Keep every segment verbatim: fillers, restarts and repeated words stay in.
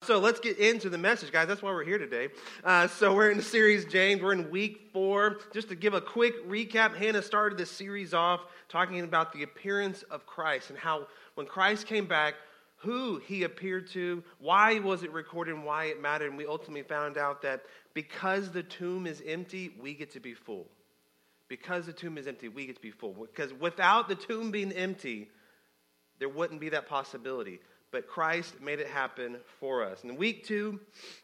So let's get into the message, guys. That's why we're here today. Uh, so we're in the series, James. We're in week four. Just to give a quick recap, Hannah started this series off talking about the appearance of Christ and how when Christ came back, who he appeared to, why was it recorded, and why it mattered. And we ultimately found out that because the tomb is empty, we get to be full. Because the tomb is empty, we get to be full. Because without the tomb being empty, there wouldn't be that possibility. But Christ made it happen for us. In week two,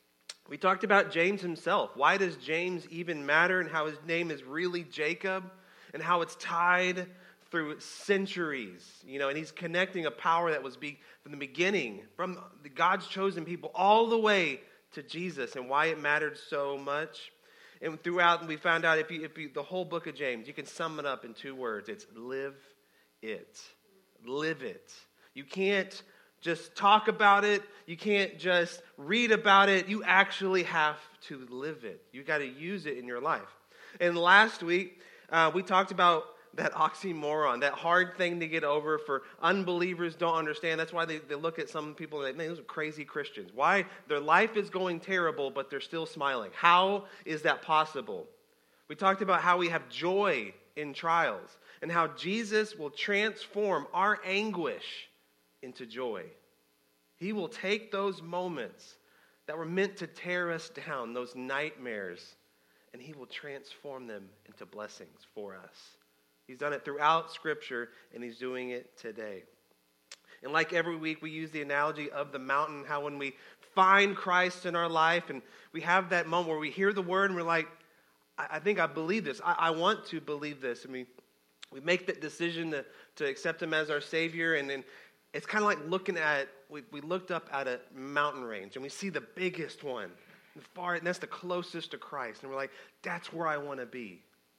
we talked about James himself. Why does James even matter, and how his name is really Jacob, and how it's tied through centuries, you know, and he's connecting a power that was be, from the beginning, from the God's chosen people, all the way to Jesus, and why it mattered so much. And throughout, we found out if you, if you, the whole book of James, you can sum it up in two words. It's live it. Live it. You can't just talk about it. You can't just read about it. You actually have to live it. You got to use it in your life. And last week, uh, we talked about that oxymoron, that hard thing to get over for unbelievers don't understand. That's why they, they look at some people and they think, those are crazy Christians. Why? Their life is going terrible, but they're still smiling. How is that possible? We talked about how we have joy in trials and how Jesus will transform our anguish into joy. He will take those moments that were meant to tear us down, those nightmares, and he will transform them into blessings for us. He's done it throughout Scripture, and he's doing it today. And like every week, we use the analogy of the mountain, how when we find Christ in our life, and we have that moment where we hear the word, and we're like, I, I think I believe this. I, I want to believe this. I mean, we make that decision to, to accept him as our Savior, and then it's kind of like looking at, we, we looked up at a mountain range, and we see the biggest one, and, far, and that's the closest to Christ, and we're like, that's where I want to be.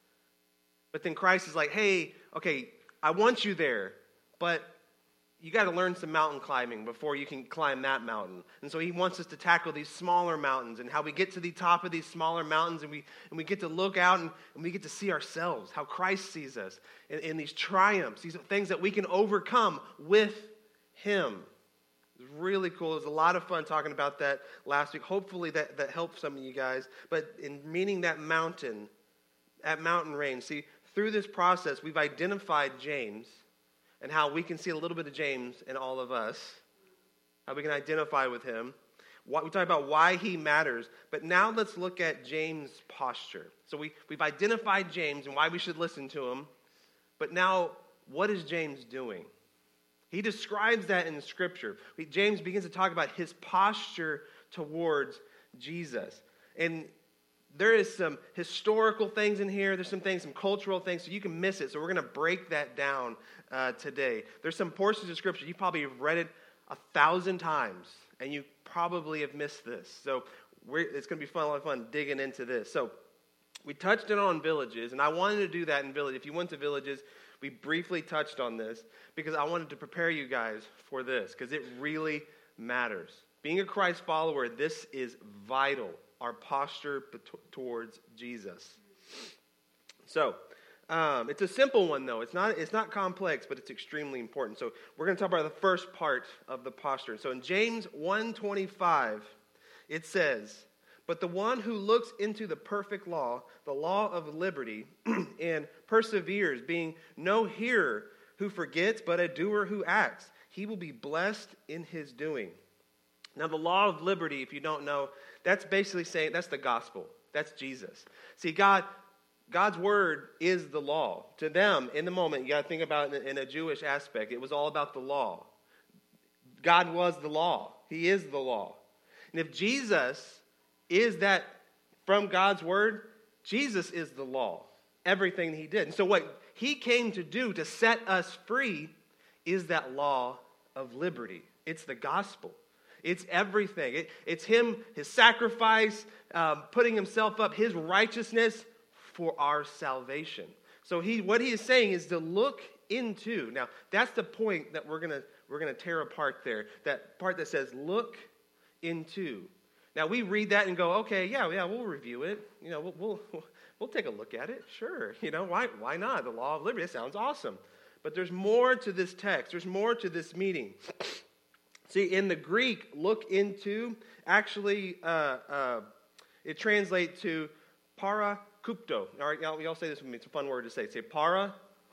But then Christ is like, hey, okay, I want you there, but you got to learn some mountain climbing before you can climb that mountain. And so he wants us to tackle these smaller mountains, and how we get to the top of these smaller mountains, and we and we get to look out, and, and we get to see ourselves, how Christ sees us, in, in these triumphs, these things that we can overcome with him. It was really cool. It was a lot of fun talking about that last week. Hopefully that, that helped some of you guys. But in meaning that mountain, at mountain range, see, through this process, we've identified James and how we can see a little bit of James in all of us, how we can identify with him. We talk about why he matters, but now let's look at James' posture. So we, we've identified James and why we should listen to him, but now what is James doing? He describes that in Scripture. James begins to talk about his posture towards Jesus. And there is some historical things in here. There's some things, some cultural things, so you can miss it. So we're going to break that down uh, today. There's some portions of Scripture, you probably have read it a thousand times, and you probably have missed this. So we're, it's going to be fun, a lot of fun digging into this. So we touched it on villages, and I wanted to do that in village. If you went to villages, we briefly touched on this because I wanted to prepare you guys for this because it really matters. Being a Christ follower, this is vital. Our posture towards Jesus. So, um, it's a simple one though. It's not. It's not complex, but it's extremely important. So, we're going to talk about the first part of the posture. So, in James one twenty-five, it says, "But the one who looks into the perfect law, the law of liberty, and perseveres, being no hearer who forgets, but a doer who acts, he will be blessed in his doing." Now, the law of liberty, if you don't know, that's basically saying, that's the gospel. That's Jesus. See, God, God's word is the law. To them, in the moment, you got to think about it in a Jewish aspect. It was all about the law. God was the law. He is the law. And if Jesus is that from God's word, Jesus is the law. Everything he did. And so what he came to do to set us free is that law of liberty. It's the gospel. It's everything. It, it's him, his sacrifice, um, putting himself up, his righteousness for our salvation. So he, what he is saying is to look into. Now, that's the point that we're gonna we're gonna tear apart there. That part that says look into. Now we read that and go, okay, yeah, yeah, we'll review it. You know, we'll we'll, we'll take a look at it. Sure, you know, why why not? The law of liberty. It sounds awesome. But there's more to this text. There's more to this meeting. See, in the Greek, look into, actually, uh, uh, it translates to parakupto. All right, y'all, y'all say this with me. It's a fun word to say. Say parakupto.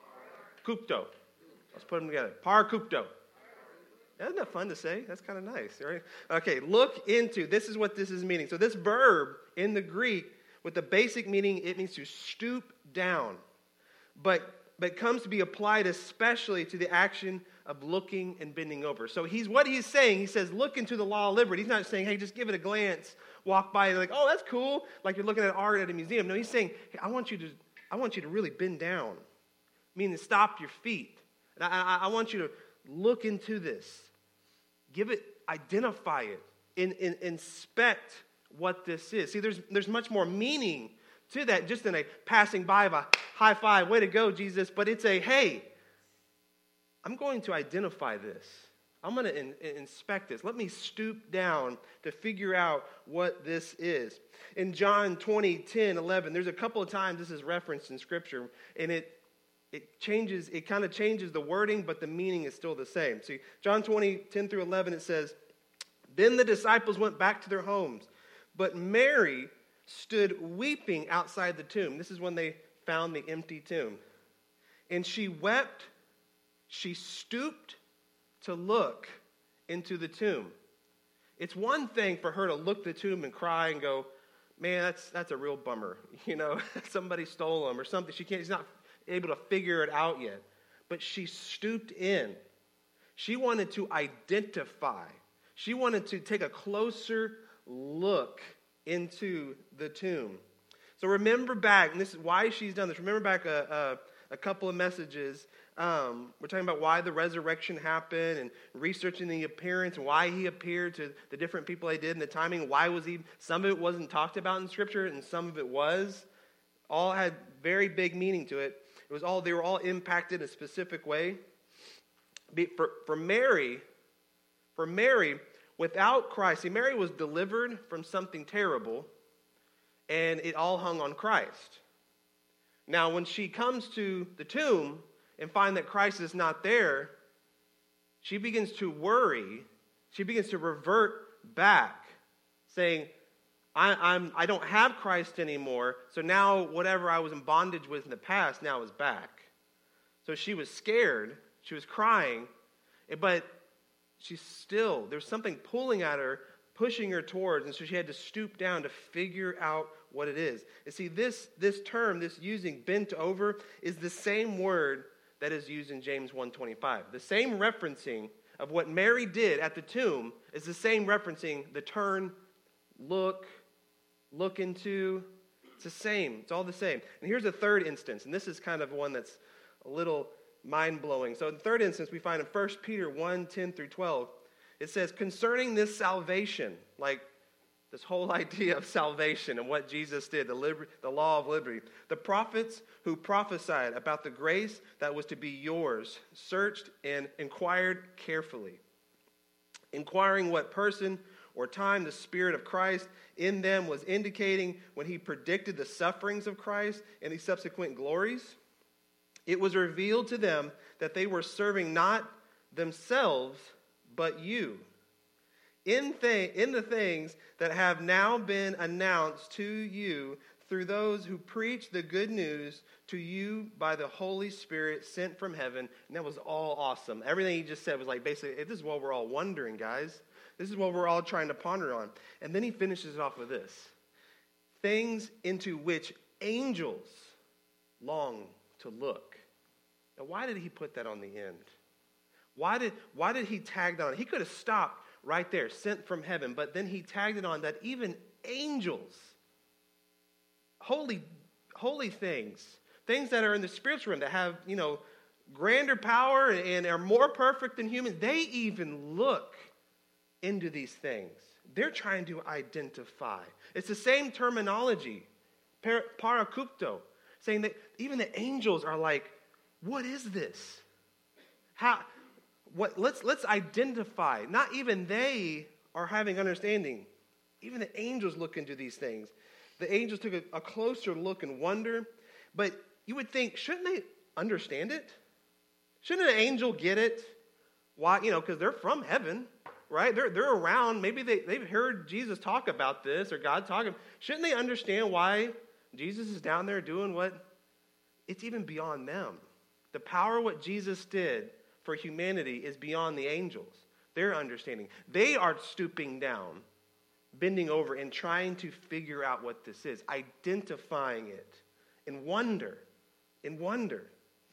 Let's put them together. Parakupto. Isn't that fun to say? That's kind of nice, right? Okay, look into. This is what this is meaning. So this verb in the Greek, with the basic meaning, it means to stoop down. But but comes to be applied especially to the action of looking and bending over. So he's what he's saying, he says, look into the law of liberty. He's not saying, hey, just give it a glance, walk by, and like, oh, that's cool, like you're looking at art at a museum. No, he's saying, hey, I want you to, I want you to really bend down, meaning stop your feet. And I, I, I want you to look into this, give it, identify it, in, in, inspect what this is. See, there's there's much more meaning to that just in a passing by of a high five, way to go, Jesus. But it's a, hey, I'm going to identify this. I'm going to in, in, inspect this. Let me stoop down to figure out what this is. In John twenty, ten, eleven, there's a couple of times this is referenced in Scripture, and it it changes, it kind of changes the wording, but the meaning is still the same. See, John twenty, ten through eleven, it says, then the disciples went back to their homes, but Mary stood weeping outside the tomb. This is when they found the empty tomb. And she wept, she stooped to look into the tomb. It's one thing for her to look at the tomb and cry and go, man, that's that's a real bummer. You know, somebody stole him or something. She can't, she's not able to figure it out yet. But she stooped in. She wanted to identify. She wanted to take a closer look into the tomb. So remember back, and this is why she's done this. Remember back a, a, a couple of messages. Um, we're talking about why the resurrection happened and researching the appearance and why he appeared to the different people they did and the timing. Why was he? Some of it wasn't talked about in Scripture, and some of it was. All had very big meaning to it. It was all they were all impacted in a specific way. For for Mary, for Mary. Without Christ, see, Mary was delivered from something terrible, and it all hung on Christ. Now, when she comes to the tomb and finds that Christ is not there, she begins to worry. She begins to revert back, saying, I, I'm, I don't have Christ anymore, so now whatever I was in bondage with in the past now is back. So she was scared. She was crying, but she's still, there's something pulling at her, pushing her towards, and so she had to stoop down to figure out what it is. And see, this, this term, this using bent over, is the same word that is used in James one twenty-five. The same referencing of what Mary did at the tomb is the same referencing the turn, look, look into. It's the same. It's all the same. And here's a third instance, and this is kind of one that's a little mind-blowing. So in the third instance, we find in First Peter one, ten through twelve, it says, concerning this salvation, like this whole idea of salvation and what Jesus did, the, liber- the law of liberty, the prophets who prophesied about the grace that was to be yours, searched and inquired carefully, inquiring what person or time the Spirit of Christ in them was indicating when he predicted the sufferings of Christ and the subsequent glories. It was revealed to them that they were serving not themselves, but you, in, th- in the things that have now been announced to you through those who preach the good news to you by the Holy Spirit sent from heaven. And that was all awesome. Everything he just said was like, basically, this is what we're all wondering, guys. This is what we're all trying to ponder on. And then he finishes it off with this. Things into which angels long to look. Now, why did he put that on the end? Why did, why did he tag that on? He could have stopped right there, sent from heaven, but then he tagged it on that even angels, holy, holy things, things that are in the spiritual realm that have, you know, grander power and are more perfect than humans, they even look into these things. They're trying to identify. It's the same terminology, par- parakupto, saying that even the angels are like, what is this? How? What? Let's let's identify. Not even they are having understanding. Even the angels look into these things. The angels took a, a closer look and wonder. But you would think, shouldn't they understand it? Shouldn't an angel get it? Why? You know, because they're from heaven, right? They're, they're around. Maybe they, they've heard Jesus talk about this or God talking. Shouldn't they understand why Jesus is down there doing what? It's even beyond them. The power of what Jesus did for humanity is beyond the angels. Their understanding. They are stooping down, bending over, and trying to figure out what this is, identifying it in wonder, in wonder.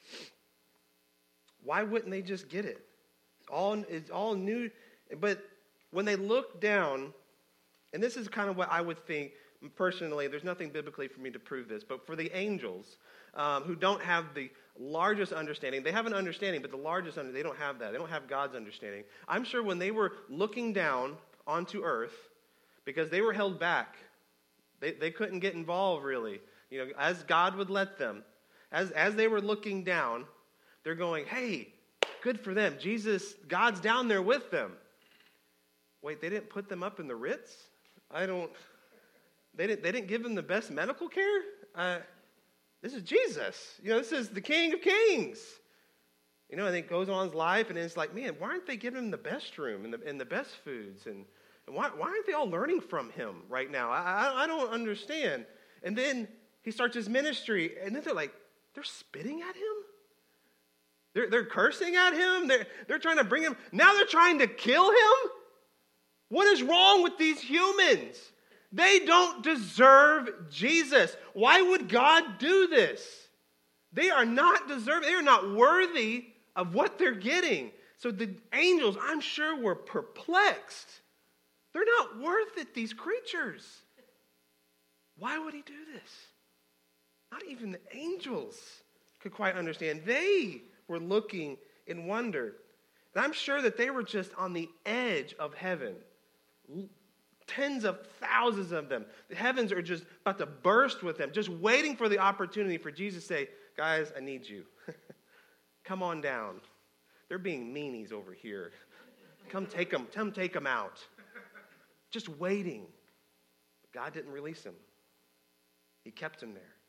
Why wouldn't they just get it? It's all, it's all new. But when they look down, and this is kind of what I would think personally, there's nothing biblically for me to prove this, but for the angels um, who don't have the largest understanding, they have an understanding, but the largest understanding, they don't have that. They don't have God's understanding. I'm sure when they were looking down onto earth, because they were held back, they, they couldn't get involved really, you know, as God would let them, as, as they were looking down, they're going, hey, good for them. Jesus, God's down there with them. Wait, they didn't put them up in the Ritz? I don't, they didn't, they didn't give them the best medical care? Uh, this is Jesus. You know, this is the King of Kings. You know, and it goes on his life, and it's like, man, why aren't they giving him the best room and the, and the best foods? And, and why, why aren't they all learning from him right now? I, I, I don't understand. And then he starts his ministry, and then they're like, they're spitting at him? They're, they're cursing at him? They're, they're trying to bring him. Now they're trying to kill him? What is wrong with these humans? They don't deserve Jesus. Why would God do this? They are not deserving. They are not worthy of what they're getting. So the angels, I'm sure, were perplexed. They're not worth it, these creatures. Why would he do this? Not even the angels could quite understand. They were looking in wonder. And I'm sure that they were just on the edge of heaven. Tens of thousands of them. The heavens are just about to burst with them, just waiting for the opportunity for Jesus to say, guys, I need you. Come on down. They're being meanies over here. Come take them, come take them out. Just waiting. But God didn't release them. He kept them there.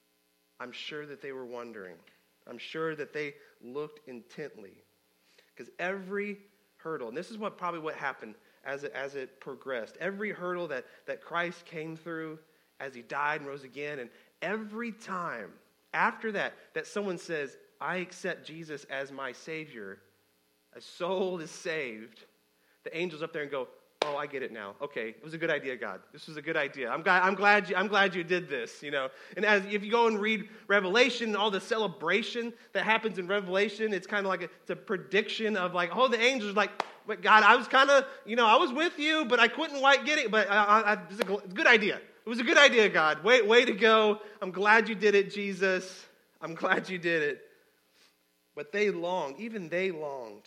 I'm sure that they were wondering. I'm sure that they looked intently. Because every hurdle, and this is what probably what happened as it, as it progressed. Every hurdle that, that Christ came through as he died and rose again, and every time after that, that someone says, I accept Jesus as my Savior, a soul is saved, the angels up there and go, oh, I get it now. Okay, it was a good idea, God. This was a good idea. I'm glad. I'm glad. You, I'm glad you did this. You know, and as if you go and read Revelation, all the celebration that happens in Revelation, it's kind of like a, it's a prediction of like, oh, the angels are like, but God, I was kind of, you know, I was with you, but I couldn't quite get it. But I, I, I, it's a good idea. It was a good idea, God. Way, way to go. I'm glad you did it, Jesus. I'm glad you did it. But they longed, even they longed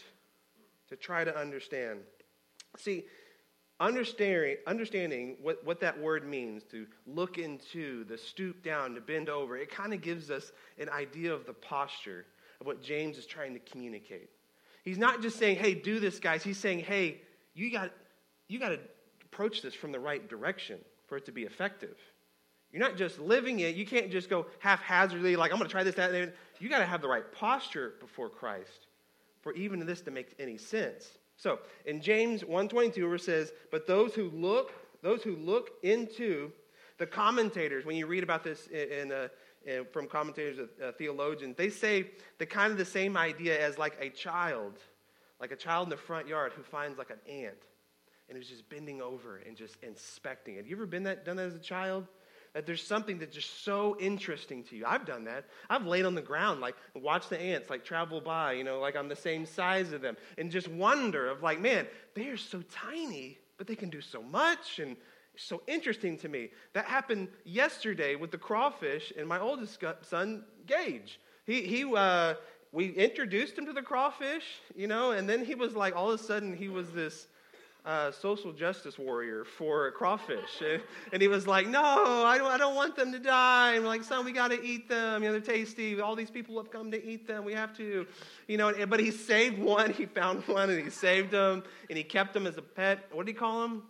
to try to understand. See. Understanding, understanding what, what that word means, to look into, the stoop down, to bend over, it kind of gives us an idea of the posture of what James is trying to communicate. He's not just saying, hey, do this, guys. He's saying, hey, you got you got to approach this from the right direction for it to be effective. You're not just living it. You can't just go haphazardly, like, I'm going to try this, that, and that. You got to have the right posture before Christ for even this to make any sense. So, in James one twenty-two, where it says, but those who look, those who look into the commentators, when you read about this in, in, uh, in from commentators, uh, theologians, they say the kind of the same idea as like a child, like a child in the front yard who finds like an ant and is just bending over and just inspecting it. You ever been that done that as a child? That there's something that's just so interesting to you. I've done that. I've laid on the ground, like, and watched the ants, like, travel by, you know, like, I'm the same size of them. And just wonder of, like, man, they are so tiny, but they can do so much. And it's so interesting to me. That happened yesterday with the crawfish and my oldest son, Gage. He, he, uh, we introduced him to the crawfish, you know, and then he was like, all of a sudden, he was this Uh, social justice warrior for crawfish. And, and he was like, no, I don't, I don't want them to die. And we're like, son, we got to eat them. You know, they're tasty. All these people have come to eat them. We have to, you know, but he saved one. He found one and he saved him and he kept him as a pet. What did he call him?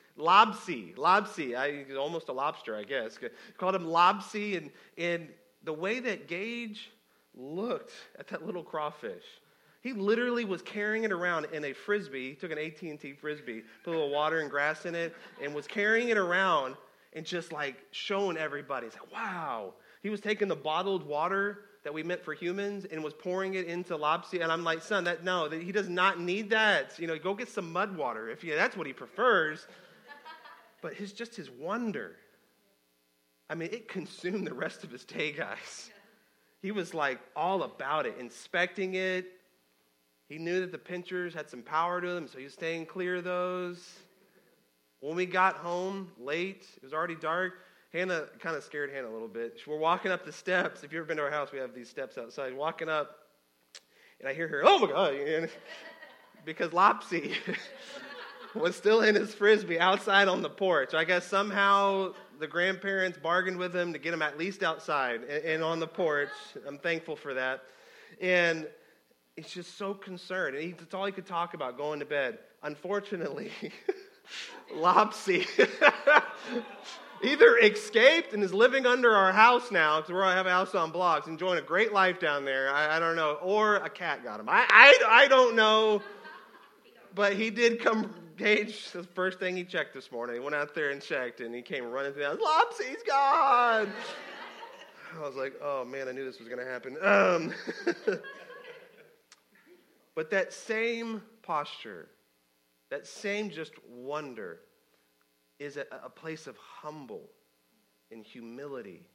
Lobsy. Lobsy. I, he's almost a lobster, I guess. He called him Lobsy. And, and the way that Gage looked at that little crawfish, He literally was carrying it around in a Frisbee. He took an A T and T Frisbee, put a little water and grass in it, and was carrying it around and just like showing everybody. It's like, wow. He was taking the bottled water that we meant for humans and was pouring it into Lopsy. And I'm like, son, that no, that he does not need that. You know, go get some mud water if you, that's what he prefers. But his just his wonder. I mean, it consumed the rest of his day, guys. He was like all about it, inspecting it. He knew that the pinchers had some power to them, so he was staying clear of those. When we got home late, it was already dark. Hannah kind of scared Hannah a little bit. We're walking up the steps. If you've ever been to our house, we have these steps outside. Walking up, and I hear her, oh my God, and because Lopsy was still in his Frisbee outside on the porch. I guess somehow the grandparents bargained with him to get him at least outside and, and on the porch. I'm thankful for that. And he's just so concerned. And he, that's all he could talk about, going to bed. Unfortunately, Lopsy either escaped and is living under our house now, because we have a house on blocks, enjoying a great life down there. I, I don't know. Or a cat got him. I, I, I don't know. But he did come, Gage, the first thing he checked this morning. He went out there and checked, and he came running through the house. Lopsy's gone! I was like, oh, man, I knew this was going to happen. Um, but that same posture, that same just wonder, is a, a place of humble and humility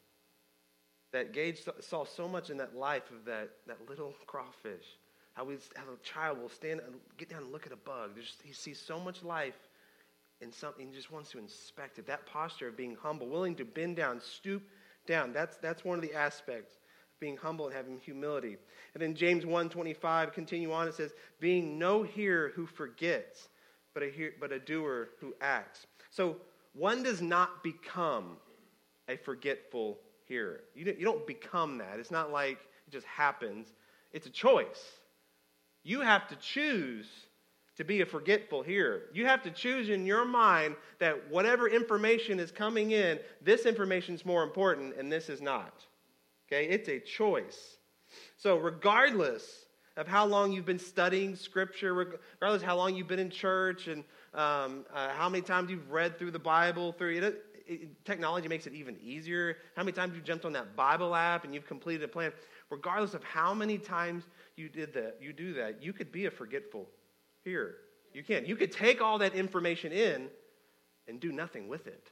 that Gage saw so much in that life of that, that little crawfish. How, we, how a child will stand and get down and look at a bug. There's, he sees so much life in something, he just wants to inspect it. That posture of being humble, willing to bend down, stoop down. That's, that's one of the aspects of being humble and having humility. And then James one twenty-five, continue on, it says, being no hearer who forgets, but a, hear, but a doer who acts. So one does not become a forgetful hearer. You don't, you don't become that. It's not like it just happens. It's a choice. You have to choose to be a forgetful hearer. You have to choose in your mind that whatever information is coming in, this information is more important and this is not. Okay? It's a choice. So regardless of how long you've been studying Scripture, regardless of how long you've been in church and um, uh, how many times you've read through the Bible, through it, it, technology makes it even easier. How many times you've jumped on that Bible app and you've completed a plan. Regardless of how many times you did that, you do that, you could be a forgetful hearer. You can. You could take all that information in and do nothing with it.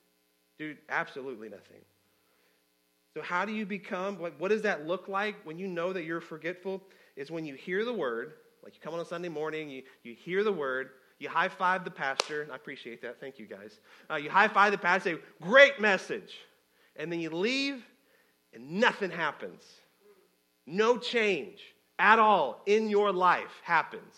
Do absolutely nothing. So how do you become, like, what does that look like when you know that you're forgetful? Is when you hear the word, like you come on a Sunday morning, you, you hear the word, you high-five the pastor, and I appreciate that, thank you guys. Uh, you high-five the pastor, say, great message. And then you leave, and nothing happens. No change at all in your life happens.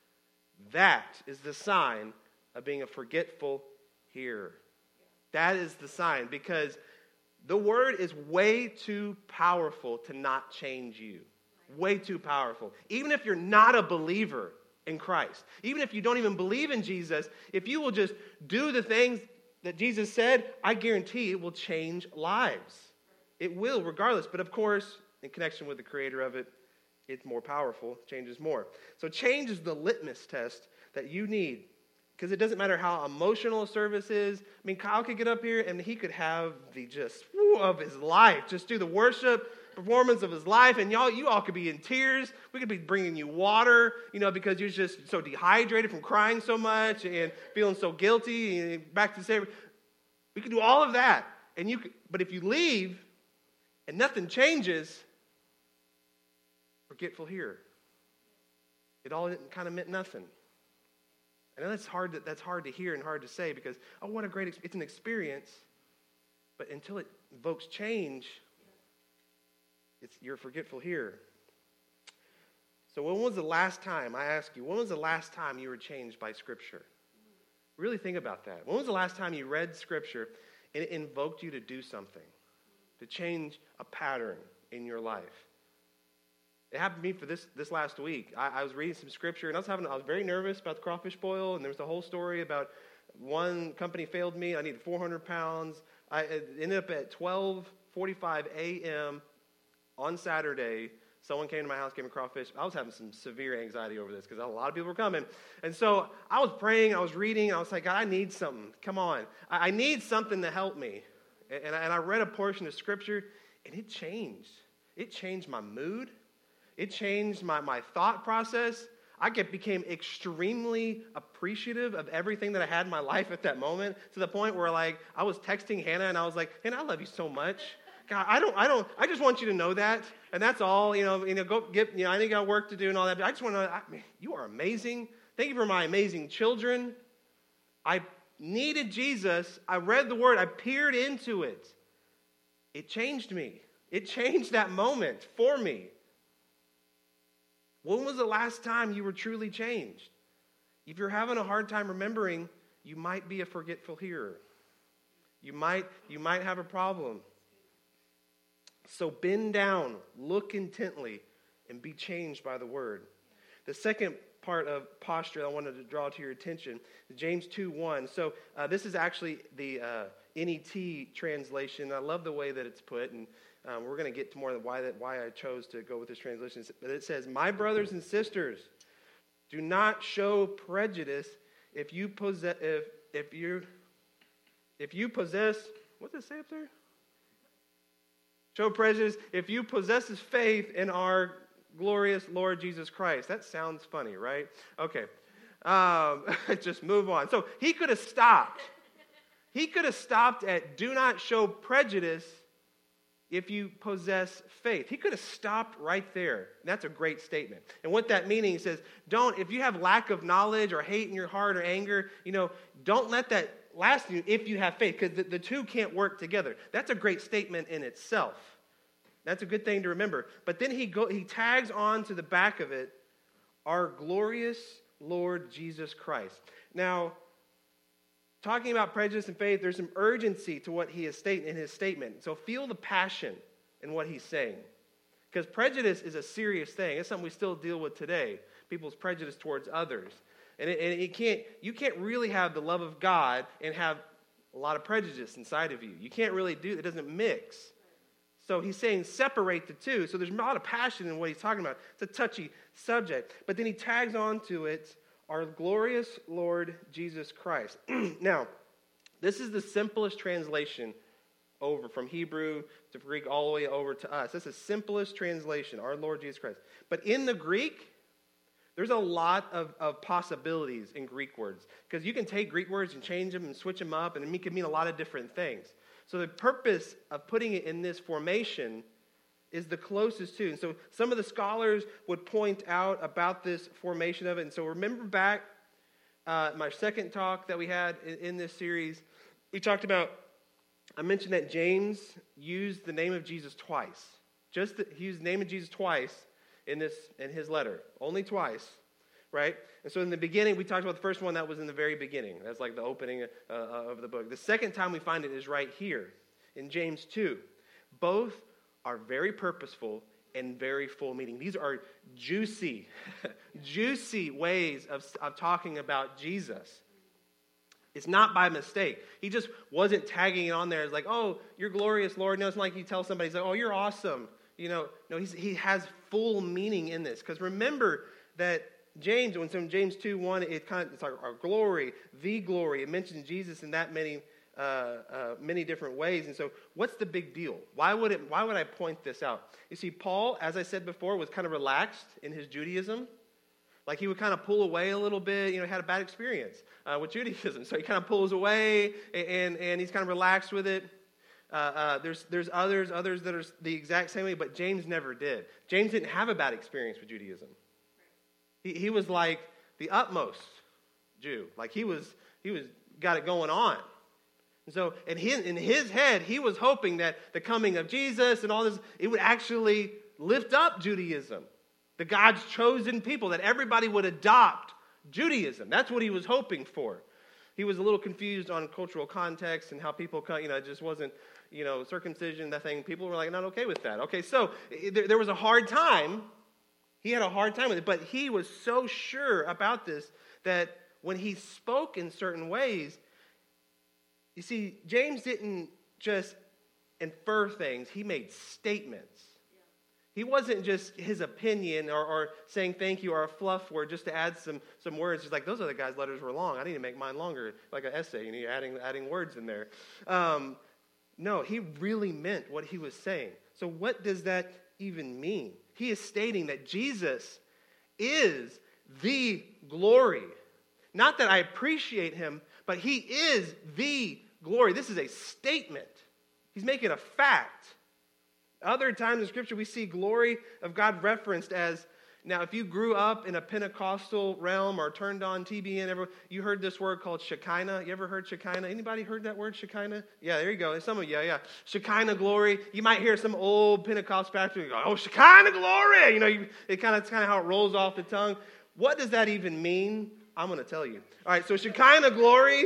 That is the sign of being a forgetful hearer. That is the sign, because the word is way too powerful to not change you. Way too powerful. Even if you're not a believer in Christ, even if you don't even believe in Jesus, if you will just do the things that Jesus said, I guarantee it will change lives. It will, regardless. But of course, in connection with the creator of it, it's more powerful, changes more. So change is the litmus test that you need, because it doesn't matter how emotional a service is. I mean, Kyle could get up here and he could have the just woo, of his life, just do the worship performance of his life, and y'all, you all could be in tears. We could be bringing you water, you know, because you're just so dehydrated from crying so much and feeling so guilty. And back to say, we could do all of that, and you could, but if you leave and nothing changes, forgetful hearer. It all kind of meant nothing. I know that's hard to, that's hard to hear and hard to say, because, oh, what a great, it's an experience, but until it evokes change, it's, you're a forgetful hearer. So when was the last time, I ask you, when was the last time you were changed by Scripture? Really think about that. When was the last time you read Scripture and it invoked you to do something, to change a pattern in your life? It happened to me for this, this last week. I, I was reading some Scripture, and I was having I was very nervous about the crawfish boil, and there was a whole story about one company failed me. I needed four hundred pounds. I ended up at twelve forty-five a.m. on Saturday Someone came to my house, gave me crawfish. I was having some severe anxiety over this because a lot of people were coming. And so I was praying, I was reading, I was like, God, I need something. Come on. I, I need something to help me. And, and, I, and I read a portion of Scripture, and it changed. It changed my mood. It changed my, my thought process. I get, became extremely appreciative of everything that I had in my life at that moment, to the point where, like, I was texting Hannah, and I was like, Hannah, I love you so much. God, I don't, I don't, I just want you to know that, and that's all. You know, you know, go get, you know, I think I got work to do and all that. But I just want to know, I, man, you are amazing. Thank you for my amazing children. I needed Jesus. I read the Word. I peered into it. It changed me. It changed that moment for me. When was the last time you were truly changed? If you're having a hard time remembering, you might be a forgetful hearer. You might, you might have a problem. So bend down, look intently, and be changed by the Word. The second part of posture I wanted to draw to your attention, James two one. So uh, this is actually the uh, N E T translation. I love the way that it's put, and um, we're going to get to more of why that why I chose to go with this translation. But it says, "My brothers and sisters, do not show prejudice if you possess if if you if you possess what does it say up there? Show prejudice if you possess faith in our glorious Lord Jesus Christ." That sounds funny, right? Okay. Um, just move on. So he could have stopped. He could have stopped at "do not show prejudice if you possess faith." He could have stopped right there. That's a great statement. And what that meaning, he says, don't, if you have lack of knowledge or hate in your heart or anger, you know, don't let that last you if you have faith, because the, the two can't work together. That's a great statement in itself. That's a good thing to remember. But then he go, he tags on to the back of it, "our glorious Lord Jesus Christ." Now, talking about prejudice and faith, there's some urgency to what he is stating in his statement. So feel the passion in what he's saying. Because prejudice is a serious thing. It's something we still deal with today. People's prejudice towards others. And, it, and it can't, you can't really have the love of God and have a lot of prejudice inside of you. You can't really do it. It doesn't mix. So he's saying separate the two. So there's a lot of passion in what he's talking about. It's a touchy subject. But then he tags on to it, "our glorious Lord Jesus Christ." Now, this is the simplest translation over from Hebrew to Greek all the way over to us. This is the simplest translation, "our Lord Jesus Christ." But in the Greek, there's a lot of, of possibilities in Greek words. Because you can take Greek words and change them and switch them up, and it can mean a lot of different things. So the purpose of putting it in this formation is the closest to. And so some of the scholars would point out about this formation of it. And so remember back uh, my second talk that we had in, in this series, we talked about, I mentioned that James used the name of Jesus twice. Just the, he used the name of Jesus twice in this in his letter. Only twice, right? And so in the beginning, we talked about the first one, that was in the very beginning. That's like the opening uh, of the book. The second time we find it is right here in James two. Both are very purposeful and very full meaning. These are juicy, juicy ways of, of talking about Jesus. It's not by mistake. He just wasn't tagging it on there as like, "Oh, you're glorious, Lord." No, it's not like you tell somebody, he's like, "Oh, you're awesome." You know, no, he's, he has full meaning in this. Because remember that James, when some James two one, it kind of, it's our, our glory, the glory. It mentions Jesus in that many uh, uh, many different ways. And so what's the big deal? Why would it? Why would I point this out? You see, Paul, as I said before, was kind of relaxed in his Judaism. Like he would kind of pull away a little bit. You know, he had a bad experience uh, with Judaism. So he kind of pulls away and, and he's kind of relaxed with it. Uh, uh, there's there's others, others that are the exact same way, but James never did. James didn't have a bad experience with Judaism. He he was like the utmost Jew. Like he was he was got it going on. And so in his, in his head, he was hoping that the coming of Jesus and all this, it would actually lift up Judaism. The God's chosen people, that everybody would adopt Judaism. That's what he was hoping for. He was a little confused on cultural context and how people, you know, it just wasn't, you know, circumcision, that thing. People were like, not okay with that. Okay, so there, there was a hard time. He had a hard time with it, but he was so sure about this that when he spoke in certain ways, you see, James didn't just infer things. He made statements. He wasn't just his opinion or, or saying thank you or a fluff word just to add some, some words. He's like, those other guys' letters were long. I need to make mine longer, like an essay. You know, you're adding, adding words in there. Um, no, he really meant what he was saying. So what does that even mean? He is stating that Jesus is the glory. Not that I appreciate him, but he is the glory. This is a statement. He's making a fact. Other times in Scripture, we see glory of God referenced as, now if you grew up in a Pentecostal realm or turned on T B N, everyone, you heard this word called Shekinah. You ever heard Shekinah? Anybody heard that word, Shekinah? Yeah, there you go. Some of you, yeah, yeah. Shekinah glory. You might hear some old Pentecostal pastor go, oh, Shekinah glory. You know, you, it kind of, it's kind of how it rolls off the tongue. What does that even mean? I'm going to tell you. All right, so Shekinah glory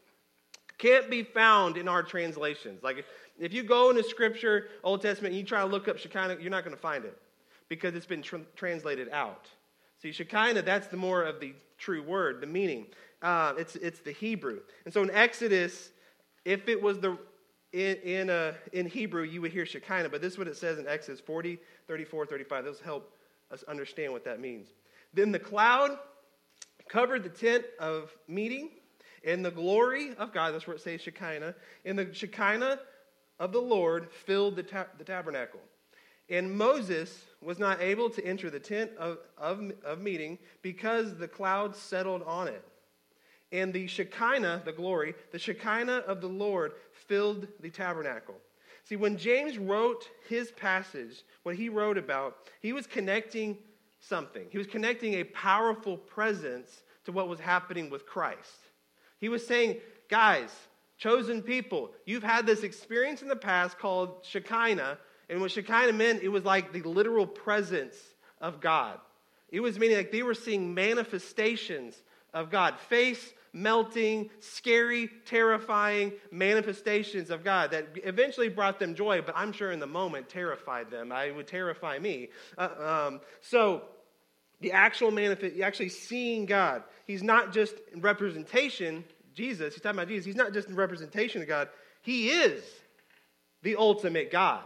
can't be found in our translations. Like, if, if you go into Scripture, Old Testament, and you try to look up Shekinah, you're not going to find it because it's been tr- translated out. See, Shekinah, that's the more of the true word, the meaning. Uh, it's it's the Hebrew. And so in Exodus, if it was the in in, uh, in Hebrew, you would hear Shekinah, but this is what it says in Exodus forty, thirty-four, thirty-five. Those help us understand what that means. Then the cloud covered the tent of meeting, and the glory of God, that's where it says Shekinah, and the Shekinah of the Lord filled the, ta- the tabernacle. And Moses was not able to enter the tent of, of, of meeting because the cloud settled on it. And the Shekinah, the glory, the Shekinah of the Lord filled the tabernacle. See, when James wrote his passage, what he wrote about, he was connecting something. He was connecting a powerful presence to what was happening with Christ. He was saying, guys, chosen people, you've had this experience in the past called Shekinah, and what Shekinah meant, it was like the literal presence of God. It was meaning like they were seeing manifestations of God, face melting, scary, terrifying manifestations of God that eventually brought them joy, but I'm sure in the moment terrified them. It would terrify me. Uh, um, so the actual manifest, actually seeing God, he's not just in representation. Jesus, he's talking about Jesus, he's not just in representation of God, he is the ultimate God.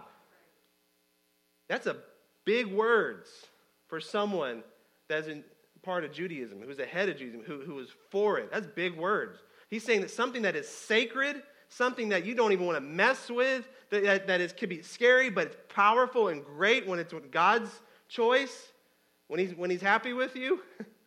That's a big words for someone that's in part of Judaism, who's ahead of Judaism, who, who is for it. That's big words. He's saying that something that is sacred, something that you don't even want to mess with, that, that, that is, could be scary, but it's powerful and great when it's God's choice, when he's, when he's happy with you,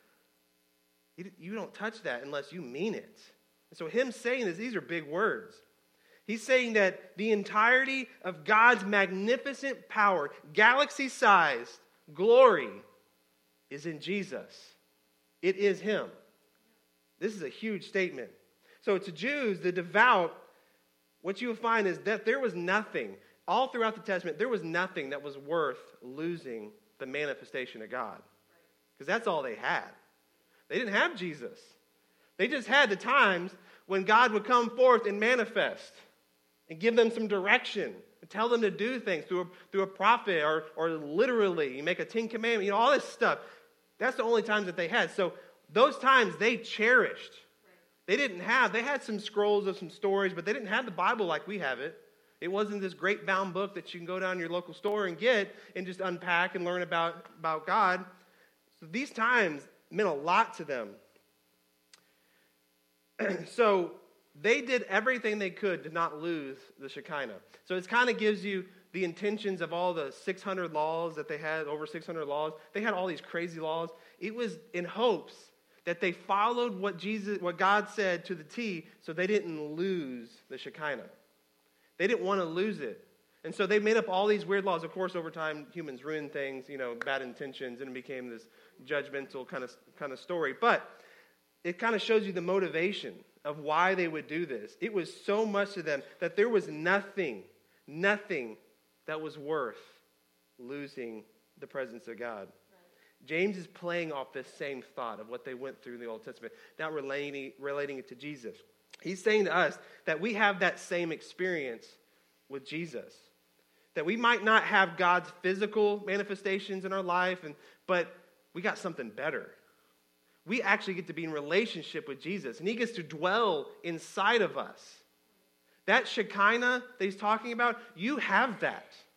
you don't touch that unless you mean it. And so him saying this, these are big words. He's saying that the entirety of God's magnificent power, galaxy-sized glory, is in Jesus. It is him. This is a huge statement. So to Jews, the devout, what you will find is that there was nothing, all throughout the Testament, there was nothing that was worth losing the manifestation of God. Because that's all they had. They didn't have Jesus. They just had the times when God would come forth and manifest and give them some direction and tell them to do things through a, through a prophet or, or literally. You make a Ten Commandments, you know, all this stuff. That's the only times that they had. So those times they cherished. They didn't have, they had some scrolls of some stories, but they didn't have the Bible like we have it. It wasn't this great bound book that you can go down to your local store and get and just unpack and learn about, about God. So these times meant a lot to them. So they did everything they could to not lose the Shekinah. So it kind of gives you the intentions of all the six hundred laws that they had, over six hundred laws. They had all these crazy laws. It was in hopes that they followed what Jesus, what God said to the T, so they didn't lose the Shekinah. They didn't want to lose it. And so they made up all these weird laws. Of course, over time, humans ruined things, you know, bad intentions, and it became this judgmental kind of, kind of story. But it kind of shows you the motivation of why they would do this. It was so much to them that there was nothing, nothing that was worth losing the presence of God. Right. James is playing off this same thought of what they went through in the Old Testament, now relating, relating it to Jesus. He's saying to us that we have that same experience with Jesus. That we might not have God's physical manifestations in our life, and but we got something better. We actually get to be in relationship with Jesus, and he gets to dwell inside of us. That Shekinah that he's talking about, you have that.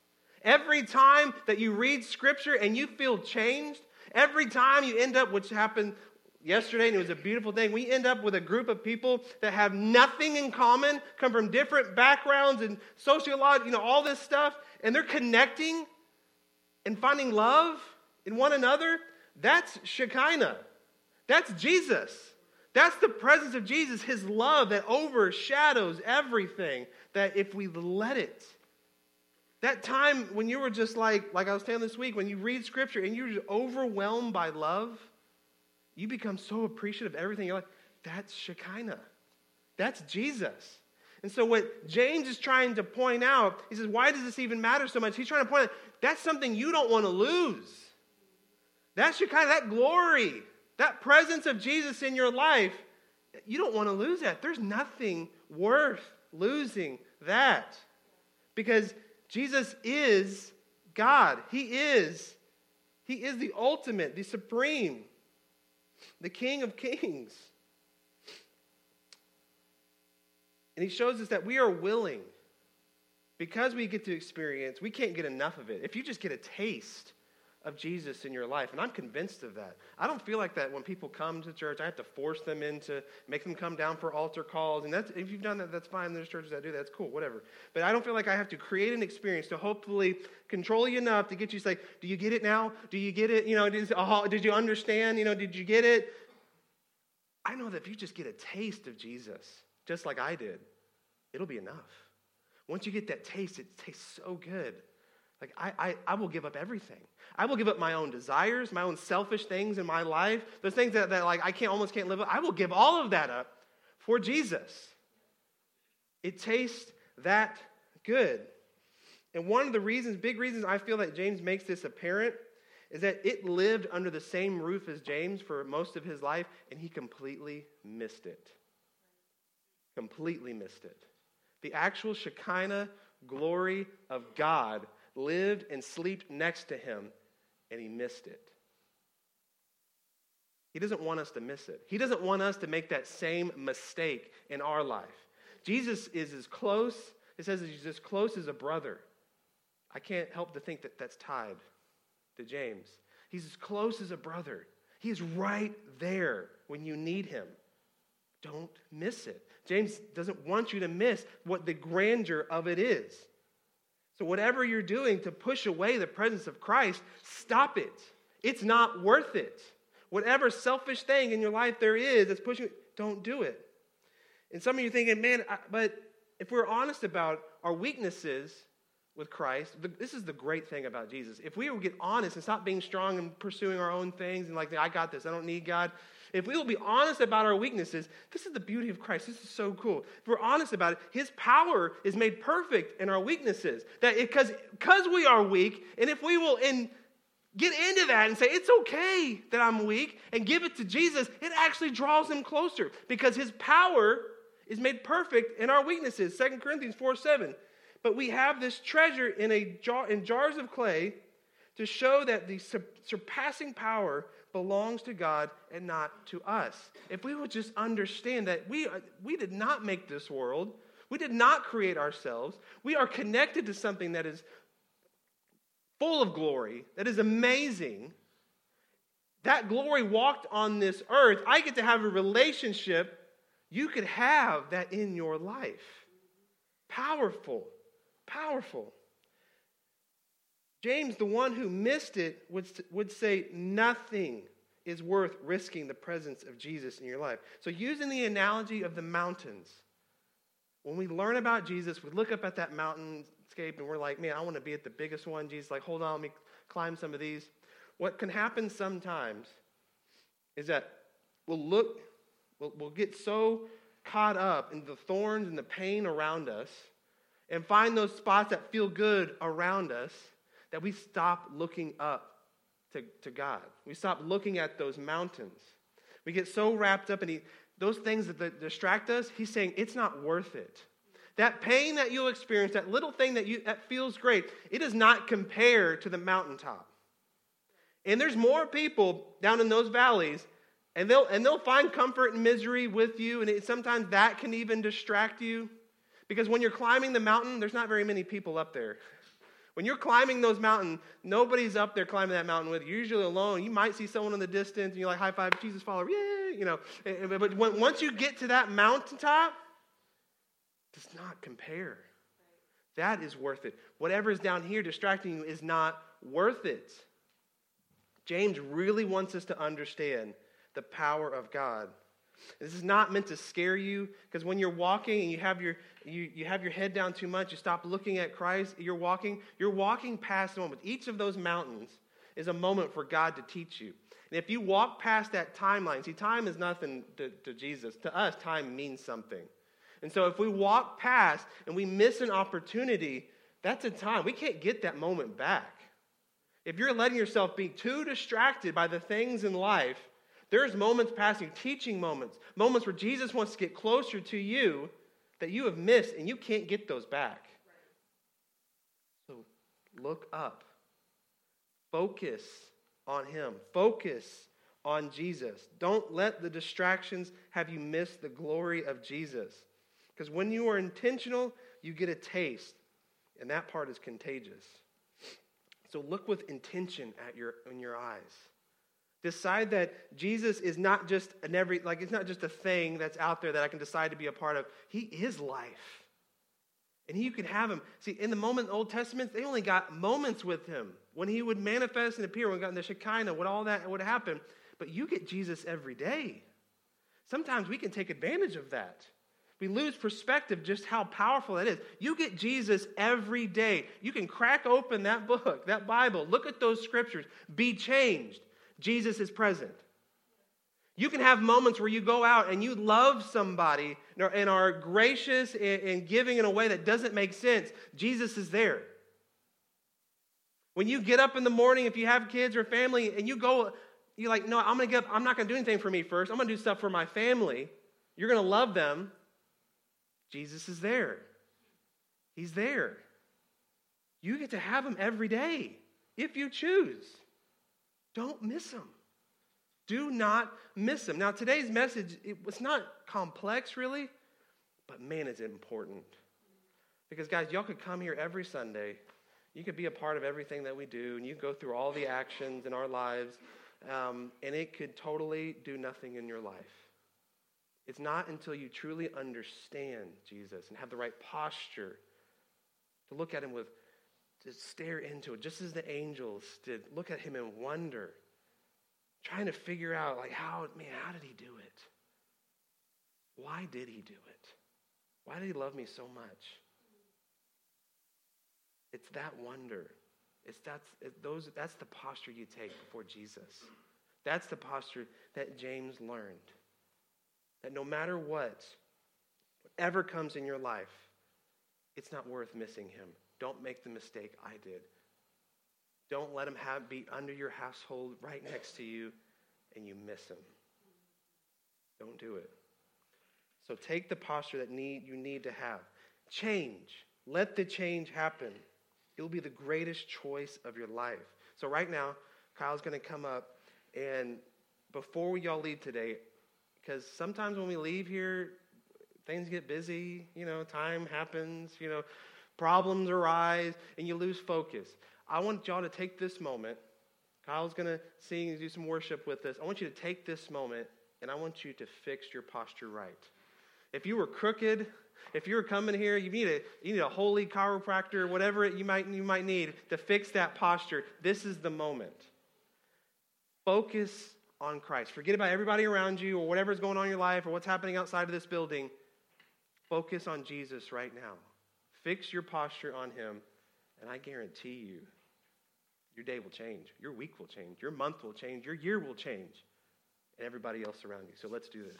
Every time that you read Scripture and you feel changed, every time you end up, which happened yesterday, and it was a beautiful thing, we end up with a group of people that have nothing in common, come from different backgrounds and sociological, you know, all this stuff, and they're connecting and finding love in one another. That's Shekinah. That's Jesus. That's the presence of Jesus, his love that overshadows everything, that if we let it. That time when you were just like, like I was telling this week, when you read Scripture and you're just overwhelmed by love, you become so appreciative of everything. You're like, that's Shekinah. That's Jesus. And so what James is trying to point out, he says, why does this even matter so much? He's trying to point out, that's something you don't want to lose. That Shekinah, that glory, that presence of Jesus in your life, you don't want to lose that. There's nothing worth losing that. Because Jesus is God. He is, he is the ultimate, the supreme, the King of Kings. And he shows us that we are willing, because we get to experience, we can't get enough of it. If you just get a taste of Jesus in your life, and I'm convinced of that. I don't feel like that when people come to church. I have to force them into, make them come down for altar calls. And that's, if you've done that, that's fine. There's churches that do that. That's cool, whatever. But I don't feel like I have to create an experience to hopefully control you enough to get you to say, do you get it now? Do you get it? You know, did, oh, did you understand? You know, did you get it? I know that if you just get a taste of Jesus, just like I did, it'll be enough. Once you get that taste, it tastes so good. Like, I, I, I will give up everything. I will give up my own desires, my own selfish things in my life, those things that, that like I can't almost can't live with. I will give all of that up for Jesus. It tastes that good. And one of the reasons, big reasons I feel that James makes this apparent is that it lived under the same roof as James for most of his life, and he completely missed it. Completely missed it. The actual Shekinah glory of God lived and slept next to him, and he missed it. He doesn't want us to miss it. He doesn't want us to make that same mistake in our life. Jesus is as close, it says he's as close as a brother. I can't help to think that that's tied to James. He's as close as a brother. He's right there when you need him. Don't miss it. James doesn't want you to miss what the grandeur of it is. So whatever you're doing to push away the presence of Christ, stop it. It's not worth it. Whatever selfish thing in your life there is that's pushing, don't do it. And some of you are thinking, man, I, but if we're honest about our weaknesses with Christ, the, this is the great thing about Jesus. If we will get honest and stop being strong and pursuing our own things and like, I got this, I don't need God. If we will be honest about our weaknesses, this is the beauty of Christ. This is so cool. If we're honest about it, his power is made perfect in our weaknesses. That because because we are weak, and if we will in, get into that and say, it's okay that I'm weak, and give it to Jesus, it actually draws him closer. Because his power is made perfect in our weaknesses. Second Corinthians four seven. But we have this treasure in a jar, in jars of clay to show that the surpassing power belongs to God and not to us. If we would just understand that we, we did not make this world. We did not create ourselves. We are connected to something that is full of glory, that is amazing. That glory walked on this earth. I get to have a relationship. You could have that in your life. Powerful. Powerful. James, the one who missed it, would, would say nothing is worth risking the presence of Jesus in your life. So using the analogy of the mountains, when we learn about Jesus, we look up at that mountainscape and we're like, man, I want to be at the biggest one. Jesus is like, hold on, let me climb some of these. What can happen sometimes is that we'll look, we'll, we'll get so caught up in the thorns and the pain around us and find those spots that feel good around us that we stop looking up to, to God. We stop looking at those mountains. We get so wrapped up in he, those things that, that distract us. He's saying it's not worth it. That pain that you'll experience, that little thing that you that feels great, it does not compare to the mountaintop. And there's more people down in those valleys, and they'll and they'll find comfort and misery with you, and it, sometimes that can even distract you. Because when you're climbing the mountain, there's not very many people up there. When you're climbing those mountains, nobody's up there climbing that mountain with you. You're usually alone. You might see someone in the distance, and you're like, high five, Jesus follower, yeah, you know. But when, once you get to that mountaintop, it does not compare. That is worth it. Whatever is down here distracting you is not worth it. James really wants us to understand the power of God. This is not meant to scare you, because when you're walking and you have your you, you have your head down too much, you stop looking at Christ, you're walking, you're walking past the moment. Each of those mountains is a moment for God to teach you. And if you walk past that timeline, see, time is nothing to, to Jesus. To us, time means something. And so if we walk past and we miss an opportunity, that's a time. We can't get that moment back. If you're letting yourself be too distracted by the things in life, there's moments passing, teaching moments, moments where Jesus wants to get closer to you that you have missed, and you can't get those back. So look up. Focus on him. Focus on Jesus. Don't let the distractions have you miss the glory of Jesus. Because when you are intentional, you get a taste, and that part is contagious. So look with intention at your in your eyes. Decide that Jesus is not just an every like it's not just a thing that's out there that I can decide to be a part of. He is life. And you can have him. See, in the moment in the Old Testament, they only got moments with him. When he would manifest and appear, when we got in the Shekinah, when all that would happen. But you get Jesus every day. Sometimes we can take advantage of that. We lose perspective just how powerful that is. You get Jesus every day. You can crack open that book, that Bible, look at those scriptures, be changed. Jesus is present. You can have moments where you go out and you love somebody and are gracious and giving in a way that doesn't make sense. Jesus is there. When you get up in the morning, if you have kids or family, and you go, you're like, no, I'm gonna get up, I'm not gonna do anything for me first. I'm gonna do stuff for my family. You're gonna love them. Jesus is there. He's there. You get to have him every day if you choose. Don't miss him. Do not miss him. Now, today's message, it was not complex, really, but man, it's important. Because, guys, y'all could come here every Sunday. You could be a part of everything that we do, and you go through all the actions in our lives, um, and it could totally do nothing in your life. It's not until you truly understand Jesus and have the right posture to look at him with, to stare into it, just as the angels did, look at him in wonder, trying to figure out, like, how, man, how did he do it? Why did he do it? Why did he love me so much? It's that wonder. It's that's it, those. That's the posture you take before Jesus. That's the posture that James learned. That no matter what, whatever comes in your life, it's not worth missing him. Don't make the mistake I did. Don't let him have be under your household right next to you and you miss him. Don't do it. So take the posture that need you need to have. Change. Let the change happen. It will be the greatest choice of your life. So right now, Kyle's going to come up, and before we all leave today, because sometimes when we leave here, things get busy, you know, time happens, you know, problems arise, and you lose focus. I want y'all to take this moment. Kyle's going to sing and do some worship with us. I want you to take this moment, and I want you to fix your posture right. If you were crooked, if you were coming here, you need a you need a holy chiropractor, whatever it, you might you might need to fix that posture. This is the moment. Focus on Christ. Forget about everybody around you or whatever's going on in your life or what's happening outside of this building. Focus on Jesus right now. Fix your posture on him, and I guarantee you, your day will change. Your week will change. Your month will change. Your year will change. And everybody else around you. So let's do this.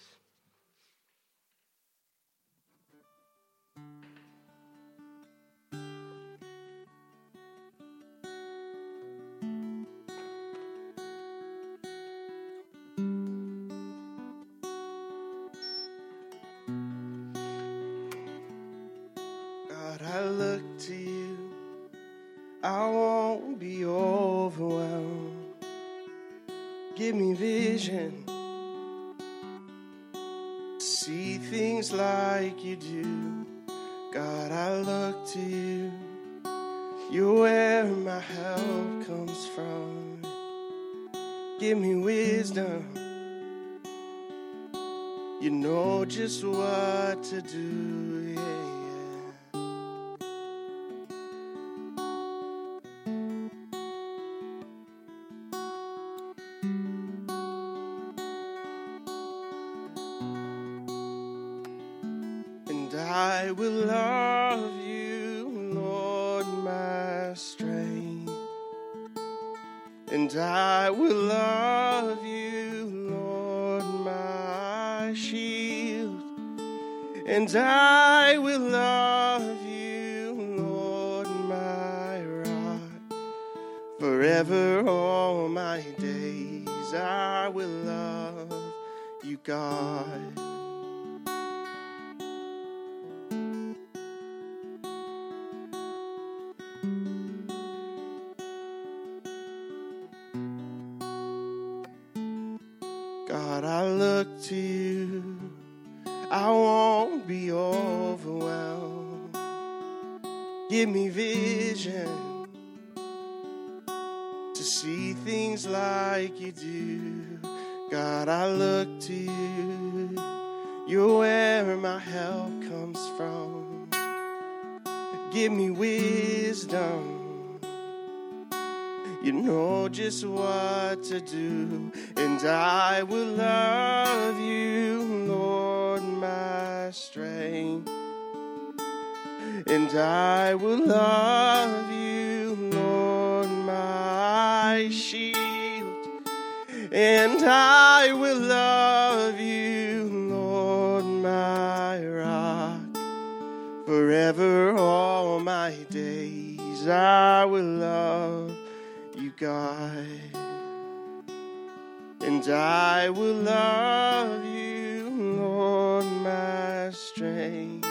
God, I look to you. I won't be overwhelmed. Give me vision. See things like you do. God, I look to you. You're where my help comes from. Give me wisdom. You know just what to do, yeah, yeah. And I will love you, Lord, my strength. And I will love you, Lord, my shield. And I will love you, Lord, my rock. Forever all my days I will love you, God. God, I look to you. I won't be overwhelmed. Give me vision to see things like you do. God, I look to you. You're where my help comes from. Give me wisdom. You know just what to do. And I will love you, Lord, my strength. And I will love you, Lord, my shield. And I will love you, Lord, my rock. Forever all my days I will love you, God. And I will love you, Lord, my strength.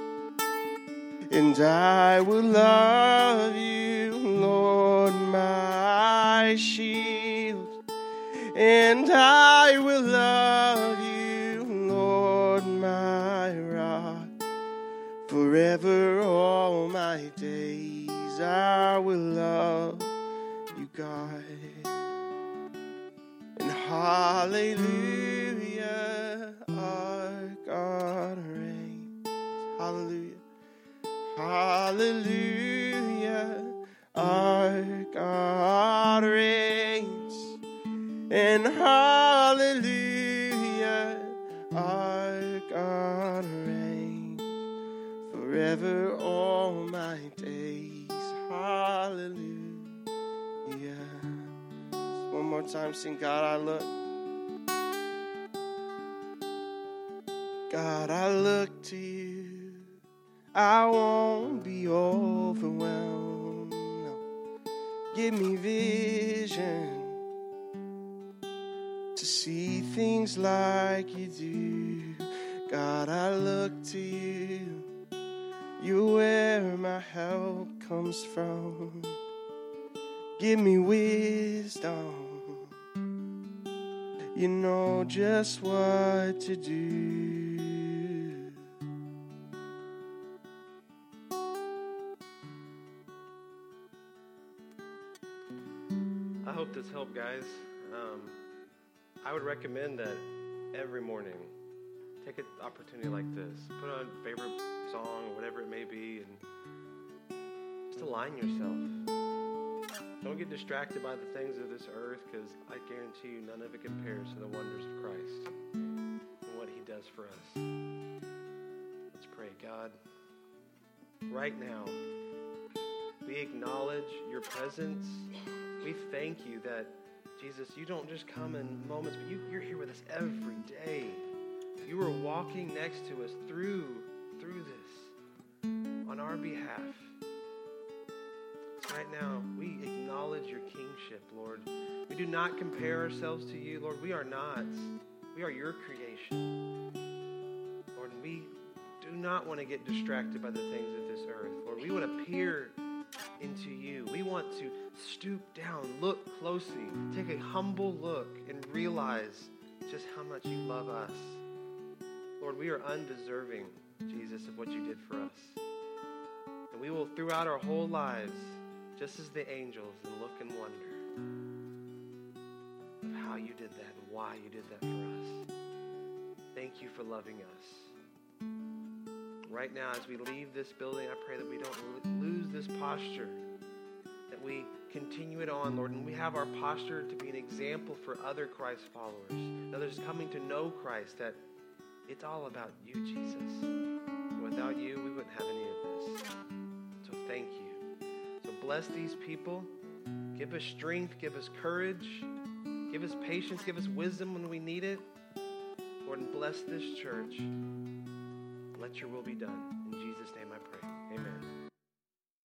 And I will love you, Lord, my shield. And I will love you, Lord, my rock. Forever all my days I will love you, God. And hallelujah, our God reigns. Hallelujah. Hallelujah, our God reigns. And hallelujah, our God reigns. Forever all my days. Hallelujah. One more time, sing, God, I look. God, I look to you. I won't be overwhelmed. No. Give me vision to see things like you do. God, I look to you. You're where my help comes from. Give me wisdom. You know just what to do. I hope this helped, guys. Um, I would recommend that every morning, take an opportunity like this. Put on a favorite song or whatever it may be, and just align yourself. Don't get distracted by the things of this earth, because I guarantee you none of it compares to the wonders of Christ and what he does for us. Let's pray. God, right now, we acknowledge your presence. We thank you that, Jesus, you don't just come in moments, but you, you're here with us every day. You are walking next to us through, through this on our behalf. Right now, we acknowledge your kingship, Lord. We do not compare ourselves to you, Lord. We are not. We are your creation. Lord, and we do not want to get distracted by the things of this earth. Lord, we want to peer into you. We want to stoop down, look closely, take a humble look, and realize just how much you love us. Lord, we are undeserving, Jesus, of what you did for us. And we will, throughout our whole lives, just as the angels, and look and wonder of how you did that and why you did that for us. Thank you for loving us. Right now, as we leave this building, I pray that we don't lose this posture, that we continue it on, Lord, and we have our posture to be an example for other Christ followers, others coming to know Christ, that it's all about you, Jesus. Without you, we wouldn't have any of this. So thank you. So bless these people. Give us strength. Give us courage. Give us patience. Give us wisdom when we need it. Lord, and bless this church. Let your will be done. In Jesus'